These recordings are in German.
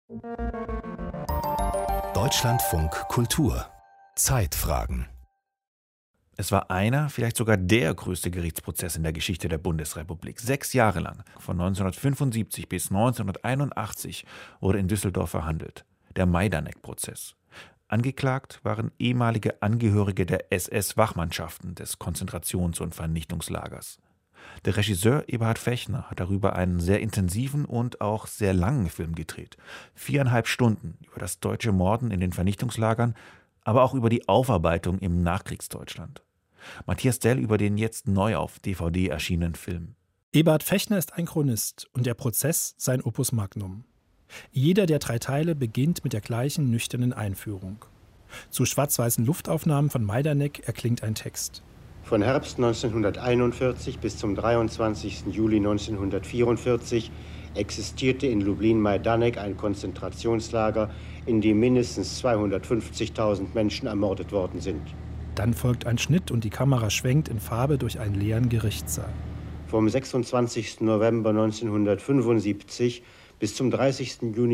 Deutschlandfunk Kultur Zeitfragen. Es war einer, vielleicht sogar der größte Gerichtsprozess in der Geschichte der Bundesrepublik. 6 Jahre lang, von 1975 bis 1981, wurde in Düsseldorf verhandelt. Der Majdanek-Prozess. Angeklagt waren ehemalige Angehörige der SS-Wachmannschaften des Konzentrations- und Vernichtungslagers. Der Regisseur Eberhard Fechner hat darüber einen sehr intensiven und auch sehr langen Film gedreht. 4,5 Stunden über das deutsche Morden in den Vernichtungslagern, aber auch über die Aufarbeitung im Nachkriegsdeutschland. Matthias Dell über den jetzt neu auf DVD erschienenen Film. Eberhard Fechner ist ein Chronist und der Prozess sein Opus Magnum. Jeder der 3 Teile beginnt mit der gleichen nüchternen Einführung. Zu schwarz-weißen Luftaufnahmen von Majdanek erklingt ein Text. Von Herbst 1941 bis zum 23. Juli 1944 existierte in Lublin-Majdanek ein Konzentrationslager, in dem mindestens 250.000 Menschen ermordet worden sind. Dann folgt ein Schnitt und die Kamera schwenkt in Farbe durch einen leeren Gerichtssaal. Vom 26. November 1975 bis zum 30. Juni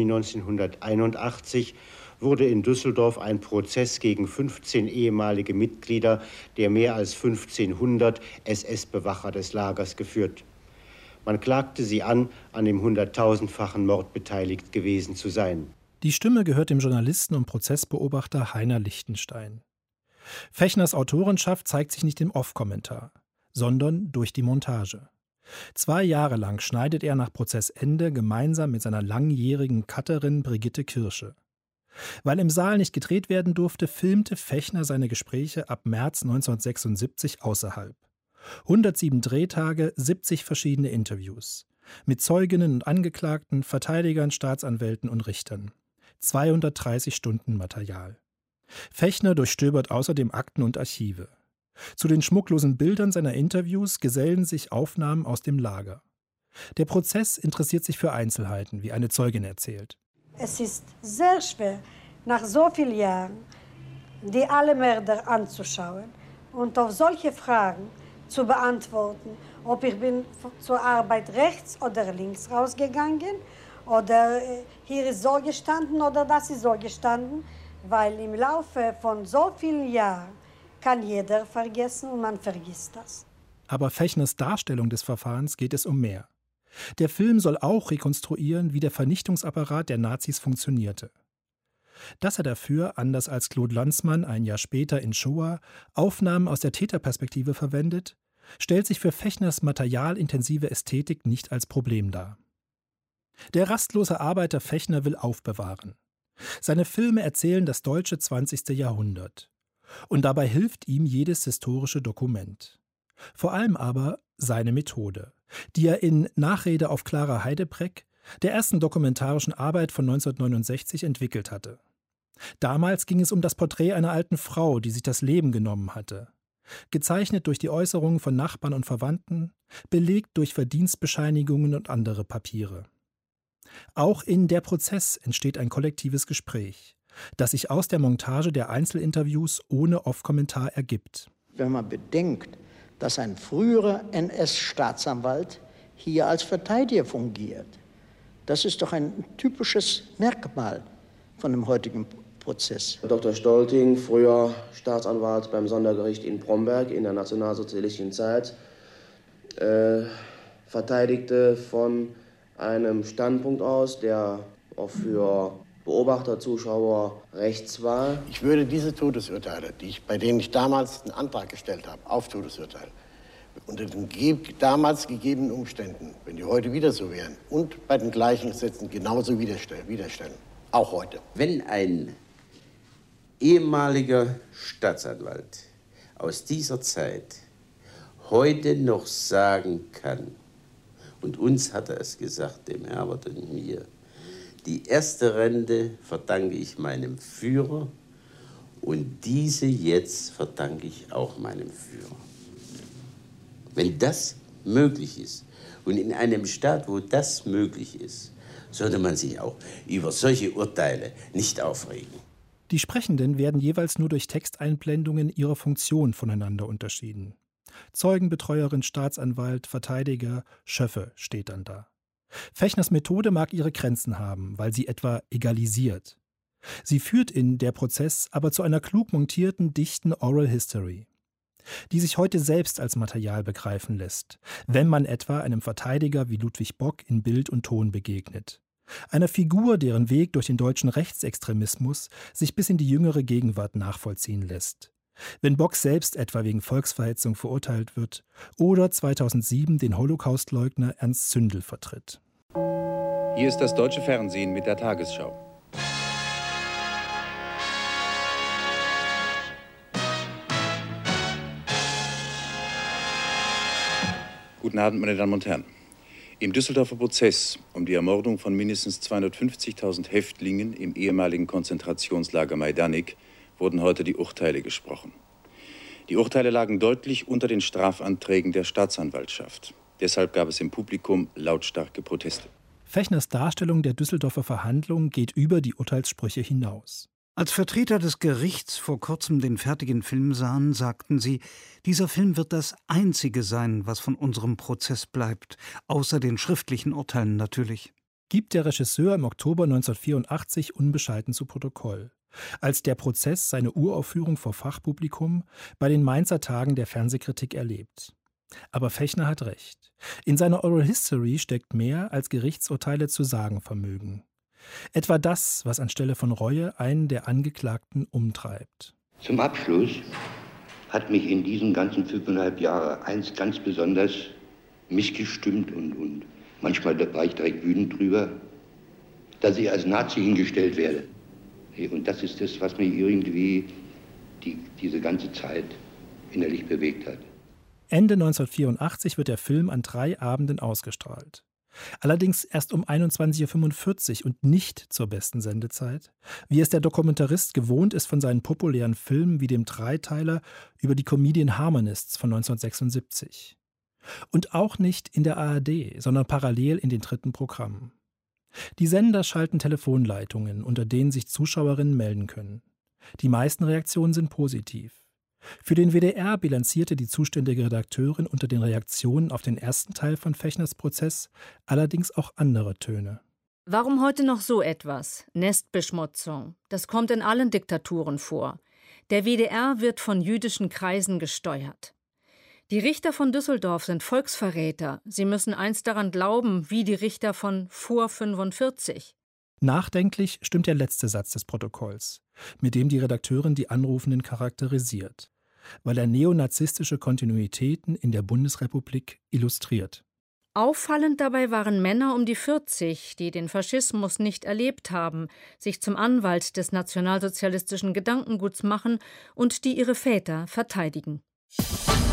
1981 wurde in Düsseldorf ein Prozess gegen 15 ehemalige Mitglieder der mehr als 1500 SS-Bewacher des Lagers geführt. Man klagte sie an dem 100.000-fachen Mord beteiligt gewesen zu sein. Die Stimme gehört dem Journalisten und Prozessbeobachter Heiner Lichtenstein. Fechners Autorenschaft zeigt sich nicht im Off-Kommentar, sondern durch die Montage. 2 Jahre lang schneidet er nach Prozessende gemeinsam mit seiner langjährigen Cutterin Brigitte Kirsche. Weil im Saal nicht gedreht werden durfte, filmte Fechner seine Gespräche ab März 1976 außerhalb. 107 Drehtage, 70 verschiedene Interviews. Mit Zeuginnen und Angeklagten, Verteidigern, Staatsanwälten und Richtern. 230 Stunden Material. Fechner durchstöbert außerdem Akten und Archive. Zu den schmucklosen Bildern seiner Interviews gesellen sich Aufnahmen aus dem Lager. Der Prozess interessiert sich für Einzelheiten, wie eine Zeugin erzählt. Es ist sehr schwer, nach so vielen Jahren die alle Mörder anzuschauen und auf solche Fragen zu beantworten, ob ich bin zur Arbeit rechts oder links rausgegangen oder hier ist so gestanden oder das ist so gestanden, weil im Laufe von so vielen Jahren kann jeder vergessen und man vergisst das. Aber Fechners Darstellung des Verfahrens geht es um mehr. Der Film soll auch rekonstruieren, wie der Vernichtungsapparat der Nazis funktionierte. Dass er dafür, anders als Claude Lanzmann ein Jahr später in Shoah, Aufnahmen aus der Täterperspektive verwendet, stellt sich für Fechners materialintensive Ästhetik nicht als Problem dar. Der rastlose Arbeiter Fechner will aufbewahren. Seine Filme erzählen das deutsche 20. Jahrhundert. Und dabei hilft ihm jedes historische Dokument. Vor allem aber seine Methode, die er in Nachrede auf Clara Heidebreck, der ersten dokumentarischen Arbeit von 1969, entwickelt hatte. Damals ging es um das Porträt einer alten Frau, die sich das Leben genommen hatte. Gezeichnet durch die Äußerungen von Nachbarn und Verwandten, belegt durch Verdienstbescheinigungen und andere Papiere. Auch in Der Prozess entsteht ein kollektives Gespräch, das sich aus der Montage der Einzelinterviews ohne Off-Kommentar ergibt. Wenn man bedenkt, dass ein früherer NS-Staatsanwalt hier als Verteidiger fungiert, das ist doch ein typisches Merkmal von dem heutigen Prozess. Dr. Stolting, früher Staatsanwalt beim Sondergericht in Bromberg in der nationalsozialistischen Zeit, verteidigte von einem Standpunkt aus, der auch für Beobachter, Zuschauer rechts war. Ich würde diese Todesurteile, bei denen ich damals einen Antrag gestellt habe, auf Todesurteil, unter den damals gegebenen Umständen, wenn die heute wieder so wären, und bei den gleichen Gesetzen genauso widerstellen. Auch heute. Wenn ein ehemaliger Staatsanwalt aus dieser Zeit heute noch sagen kann, und uns hat er es gesagt, dem Herbert und mir, die erste Rente verdanke ich meinem Führer und diese jetzt verdanke ich auch meinem Führer. Wenn das möglich ist und in einem Staat, wo das möglich ist, sollte man sich auch über solche Urteile nicht aufregen. Die Sprechenden werden jeweils nur durch Texteinblendungen ihrer Funktion voneinander unterschieden. Zeugenbetreuerin, Staatsanwalt, Verteidiger, Schöffe steht dann da. Fechners Methode mag ihre Grenzen haben, weil sie etwa egalisiert. Sie führt in Der Prozess aber zu einer klug montierten, dichten Oral History, die sich heute selbst als Material begreifen lässt, wenn man etwa einem Verteidiger wie Ludwig Bock in Bild und Ton begegnet. Einer Figur, deren Weg durch den deutschen Rechtsextremismus sich bis in die jüngere Gegenwart nachvollziehen lässt. Wenn Bock selbst etwa wegen Volksverhetzung verurteilt wird oder 2007 den Holocaustleugner Ernst Zündel vertritt. Hier ist das deutsche Fernsehen mit der Tagesschau. Guten Abend, meine Damen und Herren. Im Düsseldorfer Prozess um die Ermordung von mindestens 250.000 Häftlingen im ehemaligen Konzentrationslager Majdanek wurden heute die Urteile gesprochen. Die Urteile lagen deutlich unter den Strafanträgen der Staatsanwaltschaft. Deshalb gab es im Publikum lautstarke Proteste. Fechners Darstellung der Düsseldorfer Verhandlung geht über die Urteilssprüche hinaus. Als Vertreter des Gerichts vor kurzem den fertigen Film sahen, sagten sie, dieser Film wird das Einzige sein, was von unserem Prozess bleibt, außer den schriftlichen Urteilen natürlich. Gibt der Regisseur im Oktober 1984 unbescheiden zu Protokoll, als Der Prozess seine Uraufführung vor Fachpublikum bei den Mainzer Tagen der Fernsehkritik erlebt. Aber Fechner hat recht. In seiner Oral History steckt mehr, als Gerichtsurteile zu sagen vermögen. Etwa das, was anstelle von Reue einen der Angeklagten umtreibt. Zum Abschluss hat mich in diesen ganzen 5,5 Jahren eins ganz besonders missgestimmt und manchmal war ich direkt wütend drüber, dass ich als Nazi hingestellt werde. Und das ist das, was mich irgendwie diese ganze Zeit innerlich bewegt hat. Ende 1984 wird der Film an 3 Abenden ausgestrahlt. Allerdings erst um 21:45 Uhr und nicht zur besten Sendezeit, wie es der Dokumentarist gewohnt ist von seinen populären Filmen wie dem Dreiteiler über die Comedian Harmonists von 1976. Und auch nicht in der ARD, sondern parallel in den 3. Programmen. Die Sender schalten Telefonleitungen, unter denen sich Zuschauerinnen melden können. Die meisten Reaktionen sind positiv. Für den WDR bilanzierte die zuständige Redakteurin unter den Reaktionen auf den ersten Teil von Fechners Prozess allerdings auch andere Töne. Warum heute noch so etwas? Nestbeschmutzung. Das kommt in allen Diktaturen vor. Der WDR wird von jüdischen Kreisen gesteuert. Die Richter von Düsseldorf sind Volksverräter. Sie müssen einst daran glauben, wie die Richter von vor 45. Nachdenklich stimmt der letzte Satz des Protokolls, mit dem die Redakteurin die Anrufenden charakterisiert, weil er neonazistische Kontinuitäten in der Bundesrepublik illustriert. Auffallend dabei waren Männer um die 40, die den Faschismus nicht erlebt haben, sich zum Anwalt des nationalsozialistischen Gedankenguts machen und die ihre Väter verteidigen.